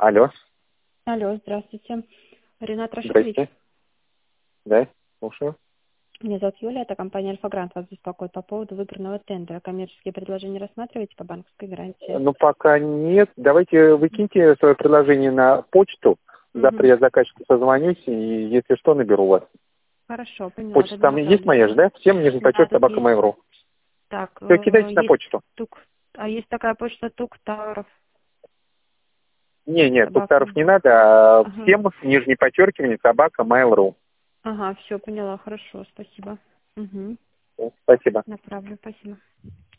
Алло, Алло, здравствуйте. Ренат Рашидович. здрасте. Да, слушаю. Меня зовут Юля, это компания «Альфа-Грант» вас беспокоит по поводу выигранного тендера. Коммерческие предложения рассматриваете по банковской гарантии? Ну, пока нет. Давайте выкиньте свое предложение на почту. Завтра Угу. я заказчику созвонюсь, и если что, наберу вас. Хорошо, поняла, Почта тогда там есть направлю. моя же, да? Всем Да, нижнеподчерк тут собака есть. Mail.ru. Так, Все, кидайте на есть почту. есть такая почта Туктаров Не, собака. туктаров не надо, а Ага. всем нижнее подчеркивание собака Mail.ru. Ага, все, поняла, хорошо, спасибо. Угу. Спасибо. Направлю, спасибо.